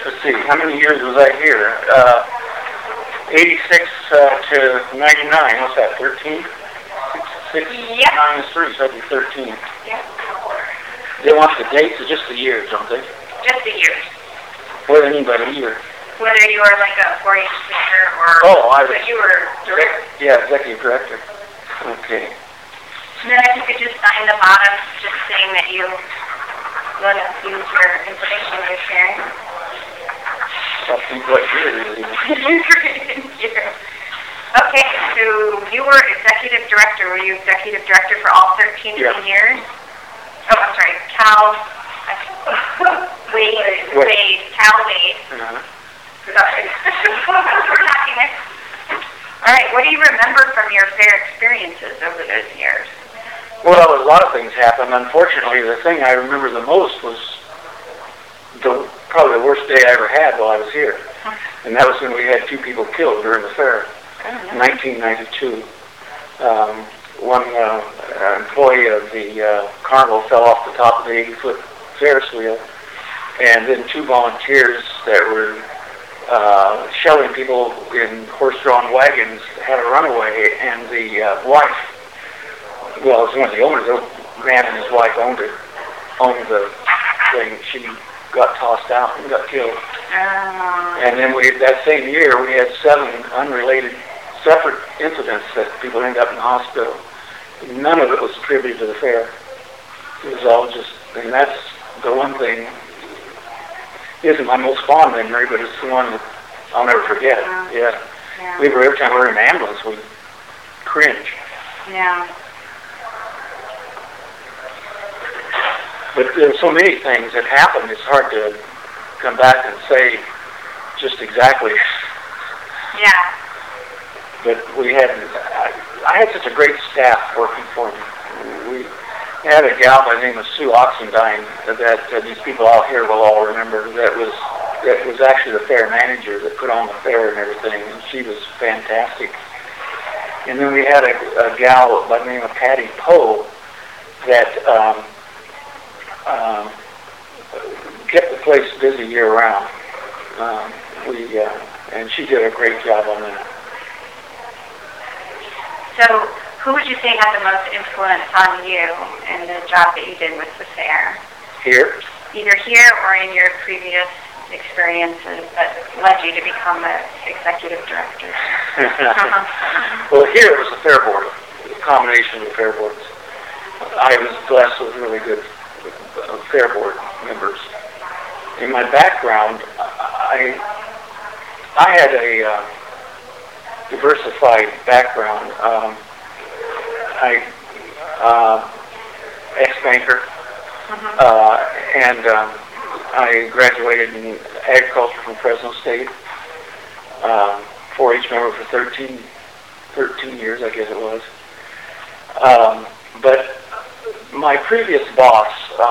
let's see, how many years was I here? 86 to 99, what's that, 13? 6 yep. 9 is 3, so that'd be 13. Yep. They want the dates or just the years, don't they? Just the years. What do they mean by the year? Whether you were like a 4-H speaker or but you were director. Yeah, executive director. Okay. And then if you could just sign the bottom, just saying that you want to use your information you're sharing. I think what year is it? Thank you. Okay, so you were executive director. Were you executive director for all 13 years? Oh, I'm sorry, Wade. Cal Wade. Sorry. We're talking there. All right, what do you remember from your fair experiences over those years? Well, a lot of things happened. Unfortunately, the thing I remember the most was probably the worst day I ever had while I was here. And that was when we had 2 people killed during the fair, 1992. One employee of the carnival fell off the top of the 80-foot Ferris wheel, and then 2 volunteers that were shelling people in horse-drawn wagons had a runaway, and the wife, well, it was one of the owners, the man and his wife owned the thing. She got tossed out and got killed. And then that same year, we had 7 unrelated, separate incidents that people ended up in the hospital. None of it was attributed to the fair. It was all just, and that's the one thing, isn't my most fond memory, but it's the one that I'll never forget. Yeah. Every time we were in an ambulance, we cringe. Yeah. But there's so many things that happened, it's hard to come back and say just exactly. Yeah. But I had such a great staff working for me. We had a gal by the name of Sue Oxendine that these people out here will all remember that was actually the fair manager that put on the fair and everything, and she was fantastic. And then we had a gal by the name of Patty Poe that kept the place busy year-round. And she did a great job on that. So, who would you say had the most influence on you in the job that you did with the fair? Here? Either here or in your previous experiences that led you to become the executive director? Well, here it was the fair board, a combination of the fair boards. I was blessed with really good fair board members. In my background, I had a diversified background. Ex-banker, and I graduated in agriculture from Fresno State. 4-H member for 13 years, I guess it was. But my previous boss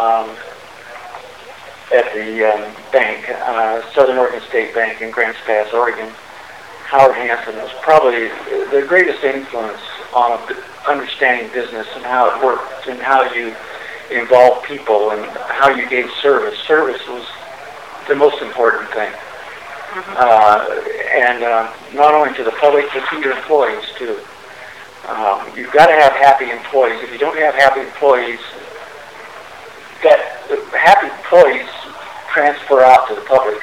at the bank, Southern Oregon State Bank in Grants Pass, Oregon, Howard Hansen, was probably the greatest influence on understanding business and how it worked and how you involve people and how you gave service. Service was the most important thing. And not only to the public, but to your employees, too. You've got to have happy employees. If you don't have happy employees, happy employees transfer out to the public.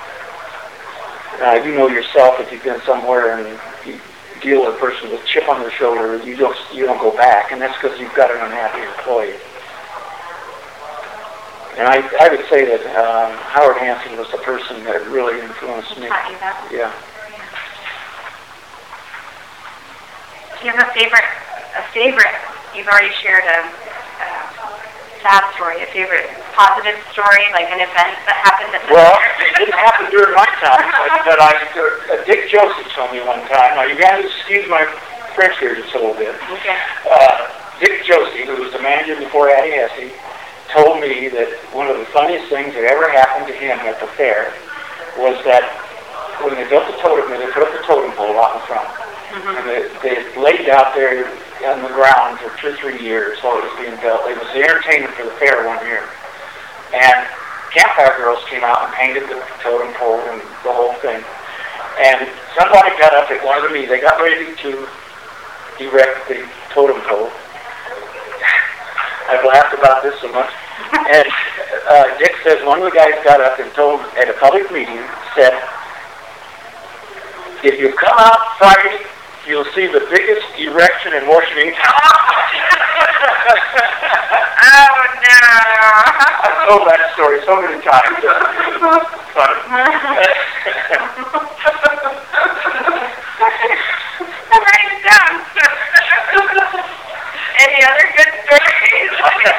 You know yourself if you've been somewhere and you deal with a person with a chip on their shoulder, you don't go back, and that's because you've got an unhappy employee. And I would say that Howard Hansen was the person that really influenced me. Yeah. Do you have a favorite? You've already shared a sad story, a favorite positive story, like an event that happened at the Well, it didn't happen during my time, but Dick Josie told me one time. Now, you got to excuse my French here just a little bit. Okay. Dick Josie, who was the manager before Addie Hesse, told me that one of the funniest things that ever happened to him at the fair was that when they built the totem, they put up the totem pole out in front. And they laid it out there on the ground for 2 or 3 years while it was being built. It was the entertainment for the fair one year. And Campfire Girls came out and painted the totem pole and the whole thing. And somebody got up at one of the meetings. They got ready to erect the totem pole. I've laughed about this so much. And Dick says one of the guys got up and told at a public meeting, said, if you come out Friday, you'll see the biggest erection in Washington County. Oh, no. I've told that story so many times. Fun. I'm writing it down. Any other good stories?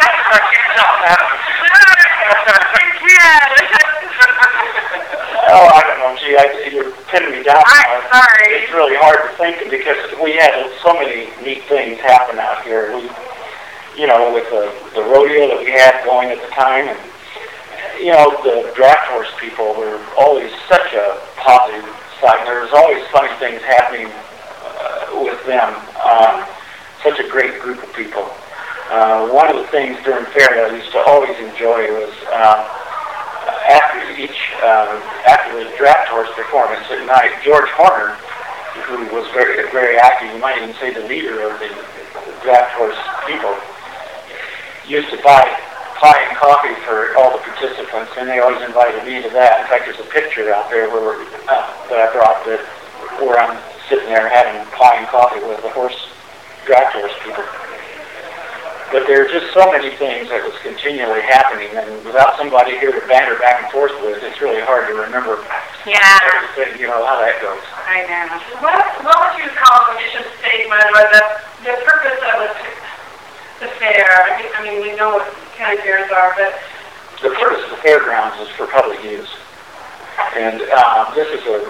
Oh, I don't know. Gee, you're pinning me down. I'm sorry. It's really hard to think because we had so many neat things happen out here. We, with the rodeo that we had going at the time, and the draft horse people were always such a positive side. There was always funny things happening with them. Such a great group of people. One of the things during fair that I used to always enjoy was after the draft horse performance at night, George Horner, who was very, very active, you might even say the leader of the draft horse people, used to buy pie and coffee for all the participants, and they always invited me to that. In fact, there's a picture out there that I brought where I'm sitting there having pie and coffee with the draft horse people. But there are just so many things that was continually happening, and without somebody here to banter back and forth with, it's really hard to remember everything, how that goes. I know. What would you call the mission statement or the purpose of the fair? I mean, we know what county fairs are, but... The purpose of the fairgrounds is for public use. And this is a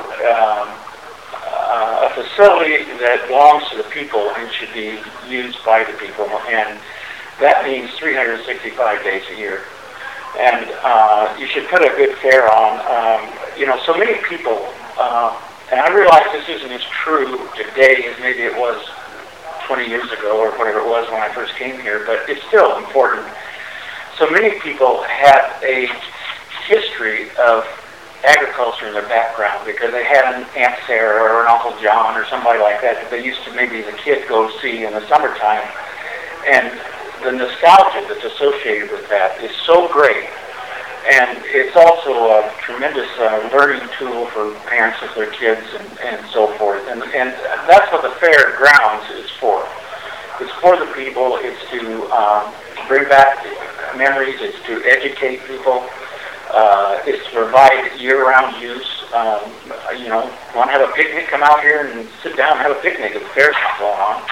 facility that belongs to the people and should be used by the people. And that means 365 days a year. And you should put a good fair on. So many people, and I realize this isn't as true today as maybe it was 20 years ago or whatever it was when I first came here, but it's still important. So many people have a history of agriculture in their background because they had an Aunt Sarah or an Uncle John or somebody like that they used to maybe as a kid go see in the summertime. And the nostalgia that's associated with that is so great. And it's also a tremendous learning tool for parents with their kids and so forth. And that's what the fairgrounds is for. It's for the people. It's to bring back memories. It's to educate people. It's to provide year-round use. Want to have a picnic, come out here and sit down and have a picnic at the fair's not going on.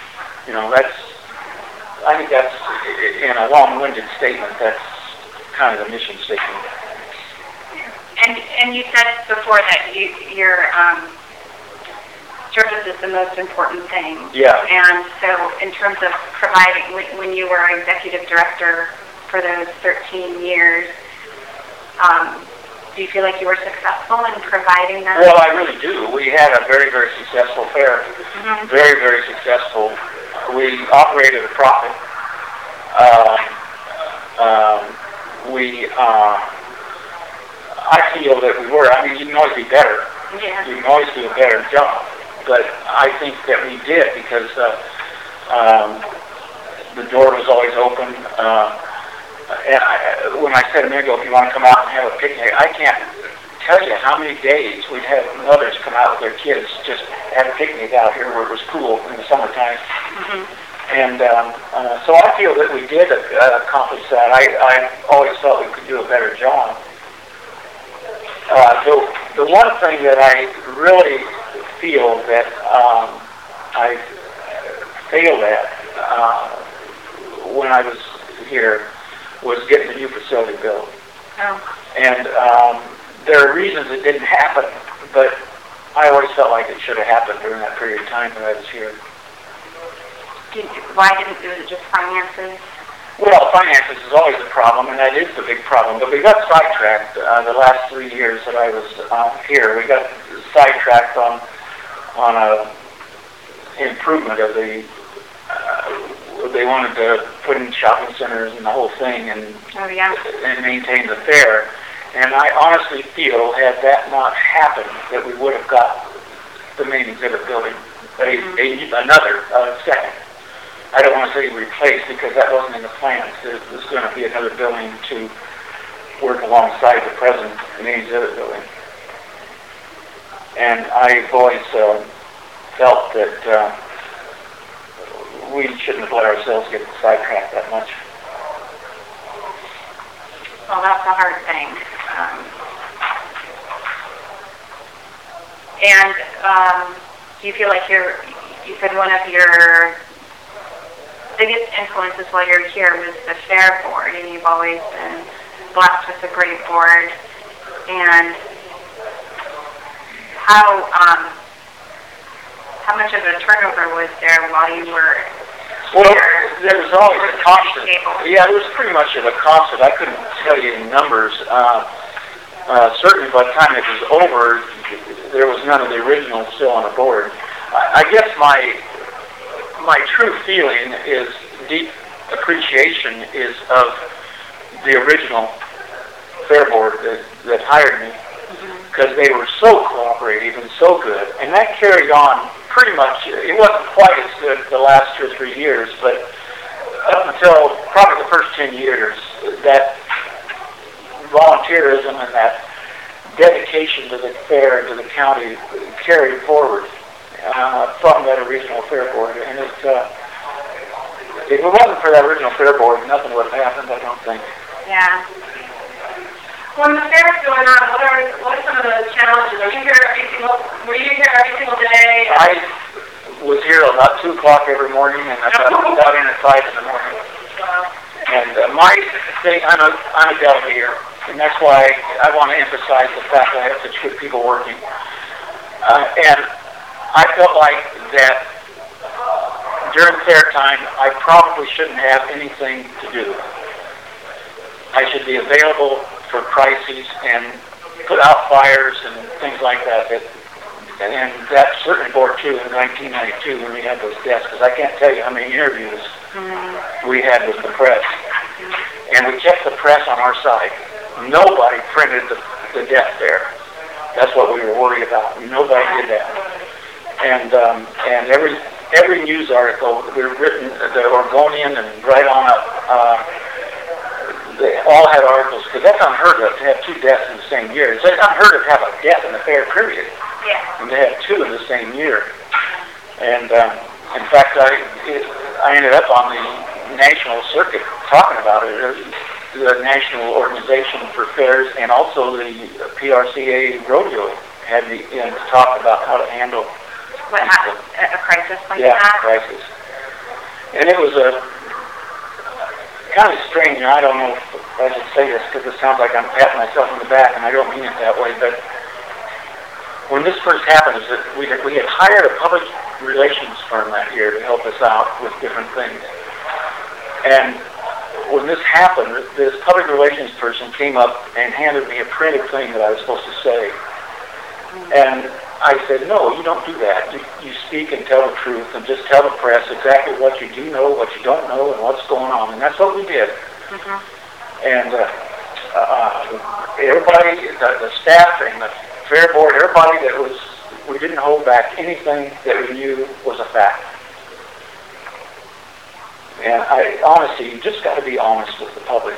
I think that's, in a long-winded statement, that's kind of the mission statement. And you said before that your service is the most important thing. Yeah. And so in terms of providing, when you were executive director for those 13 years, do you feel like you were successful in providing that? Well, I really do. We had a very, very successful fair. Mm-hmm. Very, very successful. We operated a profit. I feel that we were. I mean, you can always be better. Yeah. You can always do a better job. But I think that we did because the door was always open. And when I said a minute ago, if you want to come out and have a picnic, I can't tell you how many days we'd have mothers come out with their kids, just have a picnic out here where it was cool in the summertime. Mm-hmm. And so I feel that we did accomplish that. I always felt we could do a better job. The one thing that I really feel that I failed at when I was here was getting the new facility built. Oh. And there are reasons it didn't happen, but I always felt like it should have happened during that period of time that I was here. Why didn't it? Was it just finances? Well, finances is always a problem, and that is the big problem. But we got sidetracked the last 3 years that I was here. We got sidetracked on a improvement of the they wanted to put in shopping centers and the whole thing and maintain the fair. And I honestly feel, had that not happened, that we would have got the main exhibit building, another second. I don't want to say replaced because that wasn't in the plans. There was going to be another building to work alongside the present main exhibit building. And I've always felt that we shouldn't have let ourselves get sidetracked that much. Well, that's a hard thing. Do you feel like you said one of your biggest influences while you're here was the fair board, and you've always been blessed with a great board. And how much of a turnover was there while you were Well, there was always a constant. Yeah, there was pretty much a constant. I couldn't tell you in numbers. Certainly by the time it was over, there was none of the original still on the board. I guess my true feeling is deep appreciation is of the original fair board that hired me, because they were so cooperative and so good, and that carried on pretty much. It wasn't quite as good the last 2 or 3 years, but up until probably the first 10 years, that volunteerism and that dedication to the fair and to the county carried forward from that original fair board. And if it wasn't for that original fair board, nothing would have happened, I don't think. Yeah. When the fair is going on, what are some of the challenges? Were you here every single day? I was here about 2 o'clock every morning, and I got in at 5 in the morning. And my thing, I'm a delegator, and that's why I want to emphasize the fact that I have such good people working. And I felt like that during fair time, I probably shouldn't have anything to do. I should be available for crises and put out fires and things like that. And that certainly bore true in 1992 when we had those deaths, because I can't tell you how many interviews we had with the press. And we kept the press on our side. Nobody printed the death there. That's what we were worried about. Nobody did that. And every news article, we were written, the Oregonian and right on up, they all had articles, because that's unheard of to have 2 deaths in the same year. It's unheard of to have a death in the fair period. Yeah. And to have 2 in the same year. And in fact, I ended up on the national circuit talking about it. The National Organization for Fairs and also the PRCA Rodeo had me in to talk about how to handle a crisis like that? Yeah, crisis. And it was a kind of strange, and I don't know if I should say this because it sounds like I'm patting myself on the back, and I don't mean it that way, but when this first happened, is that we had hired a public relations firm that year to help us out with different things. And when this happened, this public relations person came up and handed me a printed thing that I was supposed to say. And I said, no, you don't do that. You speak and tell the truth and just tell the press exactly what you do know, what you don't know, and what's going on. And that's what we did. And everybody, the staff and the fair board, everybody we didn't hold back anything that we knew was a fact. And honestly, you just got to be honest with the public.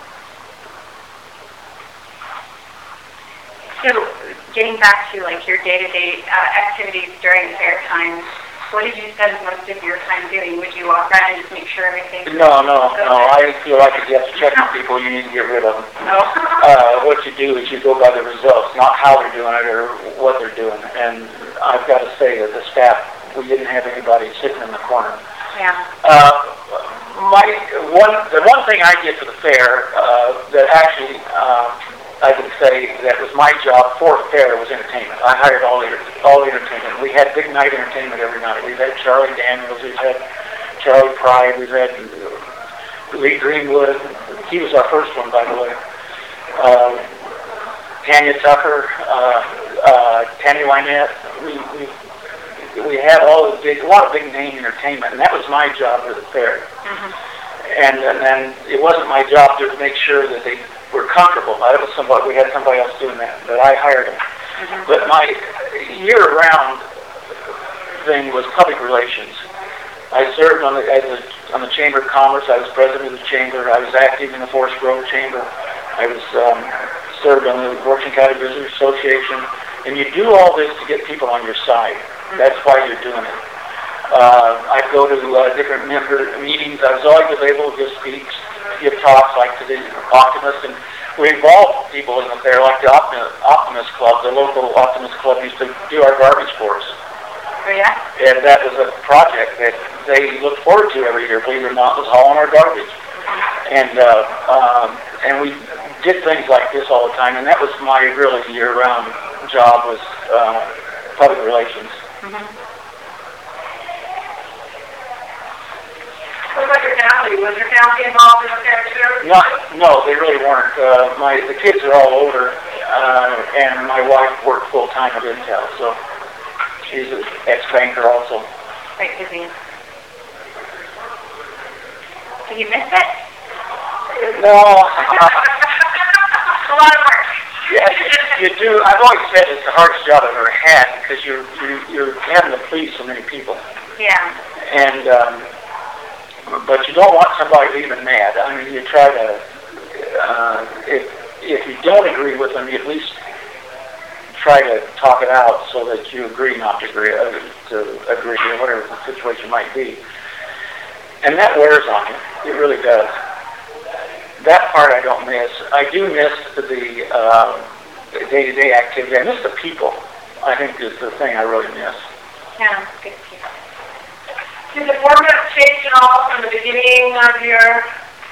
So, getting back to like your day-to-day activities during fair time, what did you spend most of your time doing? Would you walk around and just make sure everything? No. I feel like if you have to check on people, you need to get rid of them. What you do is you go by the results, not how they're doing it or what they're doing. And I've got to say that the staff, we didn't have anybody sitting in the corner. Yeah. The one thing I did for the fair that actually I would say that was my job for fair was entertainment. I hired all the entertainment. We had big night entertainment every night. We've had Charlie Daniels, we've had Charlie Pride, we've had Lee Greenwood. He was our first one, by the way. Tanya Tucker, Tammy Wynette. we had a lot of big name entertainment, and that was my job for the fair. And then it wasn't my job to make sure that they were comfortable. We had somebody else doing that, but I hired them. But my year-round thing was public relations. I served on the Chamber of Commerce. I was president of the Chamber. I was active in the Forest Grove Chamber. I was served on the Washington County Visitors Association. And you do all this to get people on your side. That's why you're doing it. I'd go to different member meetings. I was always able to just speak, give talks like to the Optimist, and we involved people in the fair, like the Optimist Club, the local Optimist Club used to do our garbage for us. Oh, yeah? And that was a project that they looked forward to every year, believe it or not, was hauling our garbage. And we did things like this all the time, and that was my really year-round job, was public relations. What about your family? Was your family involved in the fair too? No, they really weren't. The kids are all older, and my wife worked full-time at Intel, so she's an ex-banker also. Quite busy. Did you miss it? No. A lot of work. Yeah, you do. I've always said it's the hardest job I've ever had because you're having to please so many people. Yeah. And but you don't want somebody leaving mad. I mean, you try to. If you don't agree with them, you at least try to talk it out so that you agree not to agree, or whatever the situation might be. And that wears on you. It really does. That part I don't miss. I do miss the day-to-day activity. I miss the people. I think is the thing I really miss. Yeah, good. Did the format change at all from the beginning of your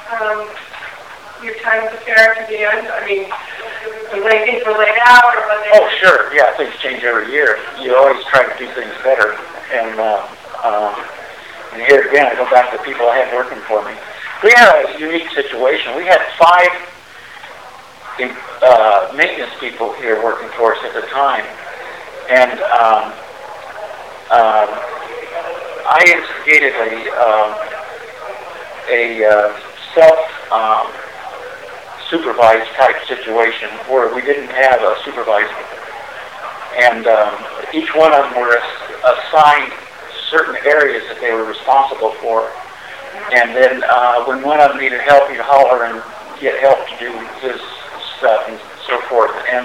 time at the fair to the end? I mean, the way things were laid out, or was it? Oh, sure. Yeah, things change every year. You always try to do things better. And here again, I go back to the people I had working for me. We had a unique situation. We had 5 maintenance people here working for us at the time. And I instigated a self-supervised type situation where we didn't have a supervisor. And each one of them were assigned certain areas that they were responsible for. And then when one of them needed help, he'd holler and get help to do his stuff and so forth. And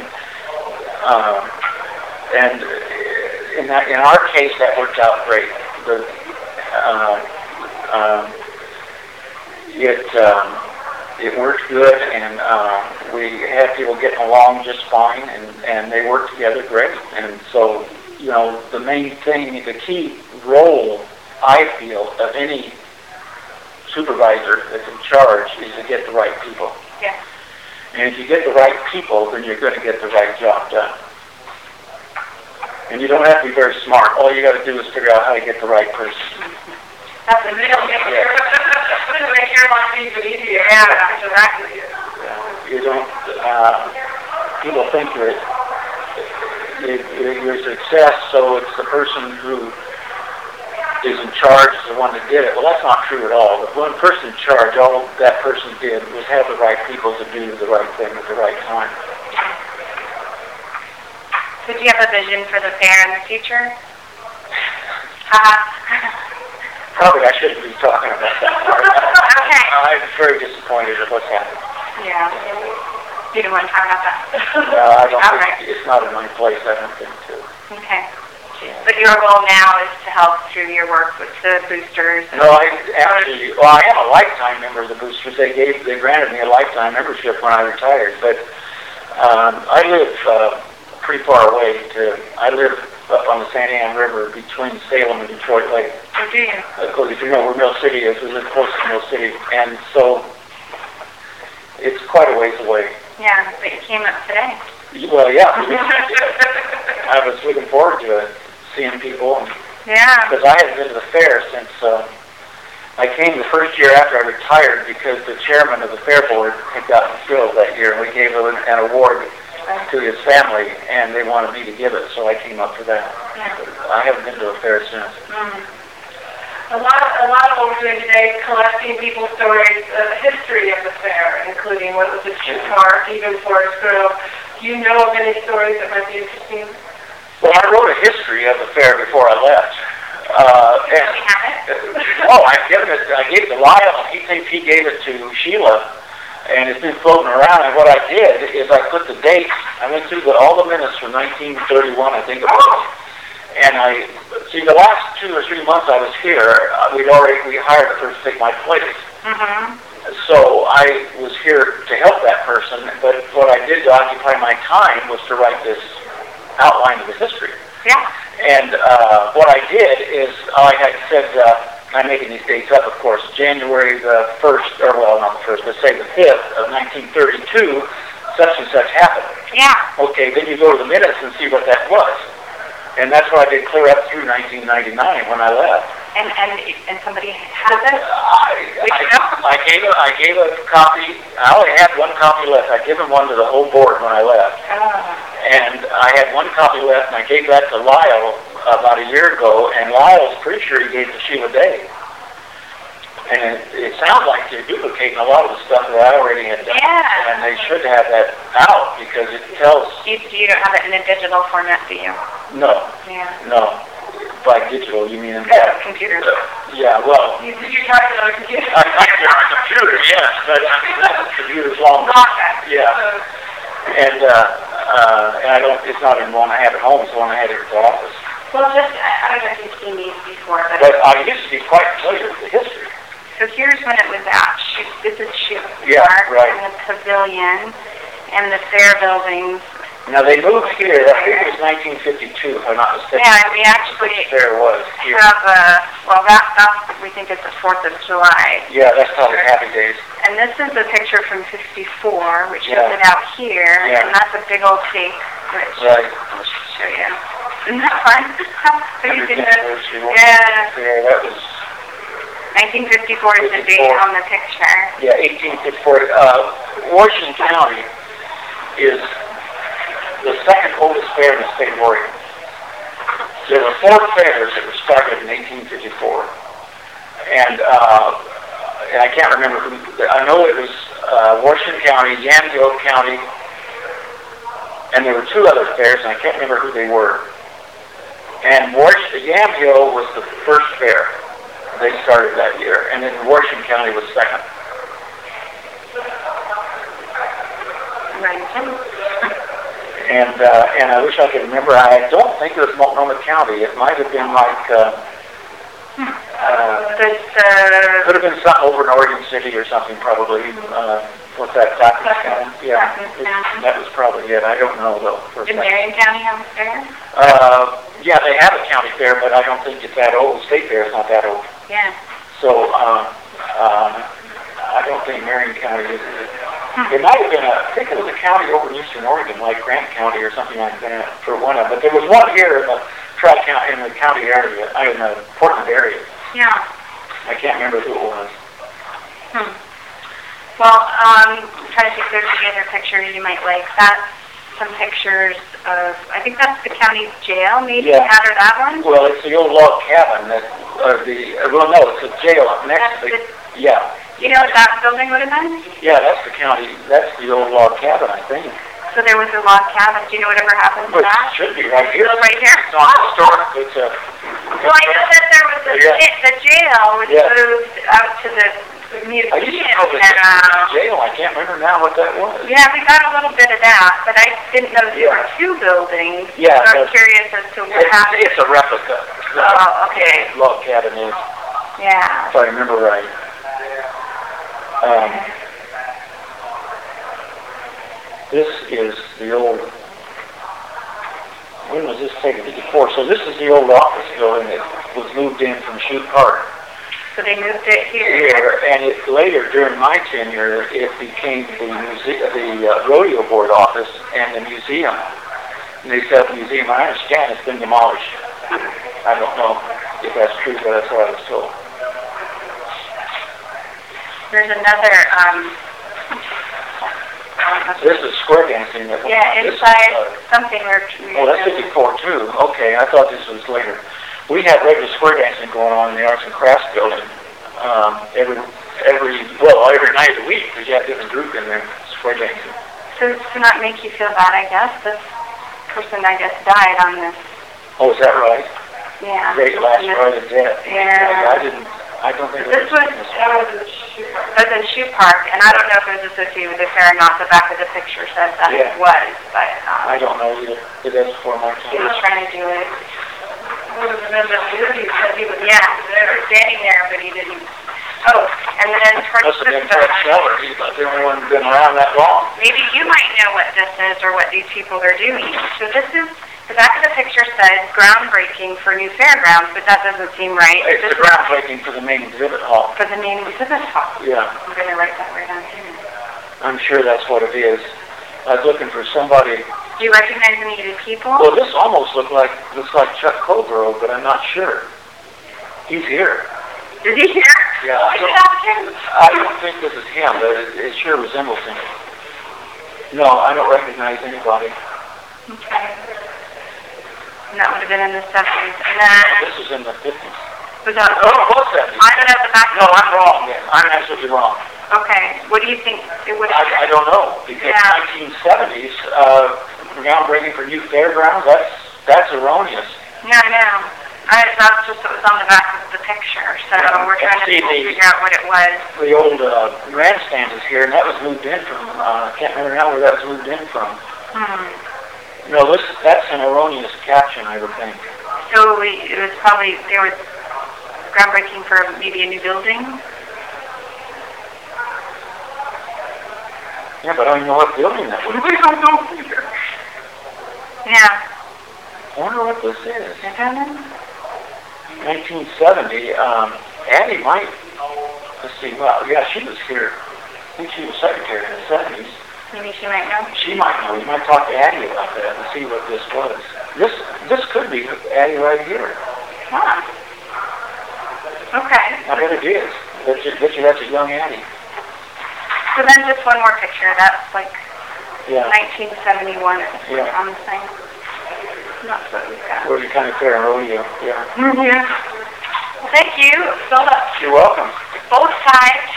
in our case, that worked out great. It worked good, and we had people getting along just fine, and they worked together great. And so, you know, the main thing, the key role, I feel, of any supervisor that's in charge is to get the right people. Yeah. And if you get the right people, then you're going to get the right job done. And you don't have to be very smart. All you got to do is figure out how to get the right person. That's the middle. Make your life even easier. Yeah, exactly. You don't. People think your success, so it's the person who is in charge is the one that did it. Well, that's not true at all. The one person in charge, all that person did was have the right people to do the right thing at the right time. Did you have a vision for the fair in the future? Probably I shouldn't be talking about that part. Okay. I'm very disappointed at what's happened. Yeah. You don't want to talk about that? No, I don't think Right. it's not in my place, I don't think, to. Okay. But your goal now is to help through your work with the boosters. No, I am a lifetime member of the boosters. They granted me a lifetime membership when I retired, but I live pretty far away. I live up on the St. Anne River between Salem and Detroit Lake. Oh, do you? Because if you know where Mill City is, we live close to Mill City, and so it's quite a ways away. Yeah, but you came up today. Well, yeah. I was looking forward to it, seeing people. Yeah. Because I hadn't been to the fair since I came the first year after I retired because the chairman of the fair board had gotten killed that year, and we gave him an award to his family, and they wanted me to give it, so I came up for that. I haven't been to a fair since. A lot of what we're doing today is collecting people's stories, the history of the fair, including what was at Shoot Park, even Forest Grove. Do you know of any stories that might be interesting? Well, I wrote a history of the fair before I left. I gave it to Lyle. He thinks he gave it to Sheila, and it's been floating around. And what I did is I put the dates. I went through all the minutes from 1931, I think it was. And the last 2 or 3 months I was here, we hired a person to take my place. So I was here to help that person, but what I did to occupy my time was to write this outline of the history. Yeah. And what I did is I had said, I'm making these dates up, of course, January the 1st, or well, not the 1st, but say the 5th of 1932, such and such happened. Yeah. Okay, then you go to the minutes and see what that was. And that's what I did clear up through 1999 when I left. And somebody has it? I gave a copy. I only had one copy left. I gave him one to the whole board when I left. And I had one copy left, and I gave that to Lyle about a year ago, and Lyle's pretty sure he gave it to Sheila Day. And it sounds like they're duplicating a lot of the stuff that I already had done. Yeah. And they should have that out because it tells... You don't have it in a digital format, do you? No. Yeah. No. By digital, you mean... Computer. Yeah, well... Did you type it on a computer? I typed it on a computer, yes, but the computer's long. Yeah. And I don't... It's not in one I have at home, it's one I had at the office. Well, I don't know if you've seen these before, but I used to be quite familiar with the history. So here's when it was at. This is Shoot Yeah, Park right. and the pavilion and the fair buildings. Now they moved here. I think it was 1952, if I'm not mistaken. Yeah, and we actually Fair was here. have we think it's the 4th of July. Yeah, that's probably Happy Days. And this is a picture from 54, which Yeah. shows it out here, Yeah. and that's a big old cake, which Right. I'll show you. Isn't that fun? So you can Yeah, that was... 1954 is the date on the picture. Yeah, 1854. Washington County is the second oldest fair in the state of Oregon. There were 4 fairs that were started in 1854. And I can't remember who... I know it was Washington County, Yamhill County, and there were 2 other fairs, and I can't remember who they were. And Yamhill was the first fair. They started that year, and then Washington County was second. Right. And I wish I could remember. I don't think it was Multnomah County. It might have been like could have been something over in Oregon City or something probably. What's that? Dockers County? Yeah, that was probably it. I don't know though. Did Marion County have a fair? Yeah, they have a county fair, but I don't think it's that old. State fair is not that old. Yeah. So I don't think Marion County is. It might have been I think it was a county over in eastern Oregon, like Grant County or something like that, for one of them. But there was one here in the Tri-County, in the county area, in the Portland area. Yeah. I can't remember who it was. Well, trying to think there's any other pictures you might like. That's some pictures of, I think that's the county jail, maybe, Yeah. out of that one? Well, it's the old log cabin that, no, it's a jail up next to the, yeah. You know what that building would have been? Yeah, that's the county, that's the old log cabin, I think. So there was a log cabin. Do you know whatever happened to But that? it should be right here. Oh, right here? It's on historic, it's a... Well, I know that there was the jail was Yeah. moved out to the museum I used to know the now. jail, I can't remember now what that was. Yeah, we got a little bit of that, but I didn't know there were 2 buildings. Yeah, So I'm curious as to what happened. It's a replica. Oh, okay. Log cabin is, Yeah. if I remember right. This is the old, when was this taken? 54. So this is the old office building that was moved in from Shoot Park. So they moved it here. Here, and later during my tenure, it became the rodeo board office and the museum. And they set up the museum. I understand it's been demolished. I don't know if that's true, but that's what I was told. There's another This is square dancing. Yeah, inside something we're... Oh, that's 54 too. Okay, I thought this was later. We had regular square dancing going on in the Arts and Crafts building every night of the week, because you had a different group in there, square dancing. So to not make you feel bad, I guess, this person, died on this. Oh, is that right? Yeah. Great last ride of death. Yeah. I don't think this was in Shoe Park, and I don't know if it was associated with the fair or not. The back of the picture said that it was, but I don't know either. It is before my time. He was trying to do it. Yeah, they were standing there, but he didn't. Oh, and then her Must have been sister. Fred Scheller. He's not the only one who's been around that long. Maybe you might know what this is or what these people are doing. So this is, the back of the picture says groundbreaking for new fairgrounds, but that doesn't seem right. It's the groundbreaking for the main exhibit hall. For the main exhibit hall. Yeah. I'm going to write that right down here. I'm sure that's what it is. I was looking for somebody. Do you recognize any of the people? Well, this almost looks like Chuck Colgrove, but I'm not sure. He's here. Is he here? Yeah. I don't think this is him, but it sure resembles him. No, I don't recognize anybody. Okay. And that would have been in the 70s. And then... This was in the 50s. Was that... Oh, it was 70s. I don't know the back... No, I'm wrong. I'm absolutely wrong. Okay. What do you think it would have I don't know, because 1970s, groundbreaking for new fairgrounds, that's erroneous. No, no. That's just what was on the back of the picture, so we're trying to figure out what it was. The old grandstand is here, and that was moved in from, I can't remember now where that was moved in from. No, that's an erroneous caption, I would think. So it was probably, there was groundbreaking for maybe a new building? Yeah, but I don't know what building that was. We don't know either. Yeah. I wonder what this is. I don't know. 1970, Addie might, let's see, well, yeah, she was here. I think she was secretary in the 70s. Maybe she might know. She might know. You might talk to Addie about that and see what this was. This could be Addie right here. Huh. Okay. I bet it is. Bet you that's a young Addie. So then just one more picture. That's like 1971 Yeah. on the thing. That's what we've got. We're kind of fair and rodeo, yeah. Yeah. Well, thank you. Filled up You're welcome. both sides.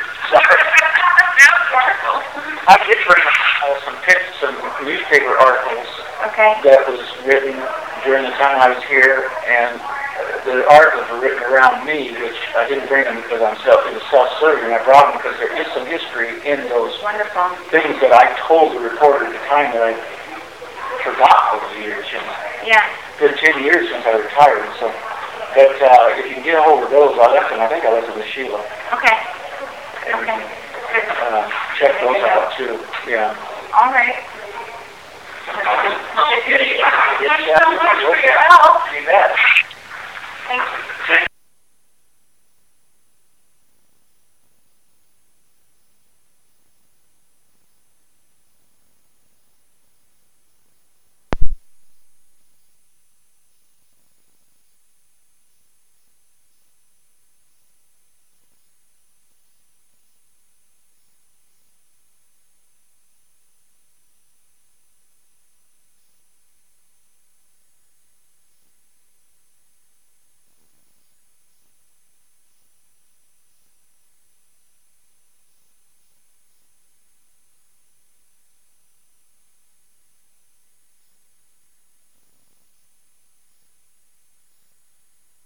I did bring some newspaper articles Okay. that was written during the time I was here, and the articles were written around me, which I didn't bring them because it was self-serving. I brought them because there is some history in those Wonderful. things that I told the reporter at the time that I forgot over the years. Yeah. It's been 10 years since I retired, so. But if you can get a hold of those, I think I left them with Sheila. Okay. Okay. Check those out too. Yeah. All right. Thank you so much for your help. You bet. Thanks.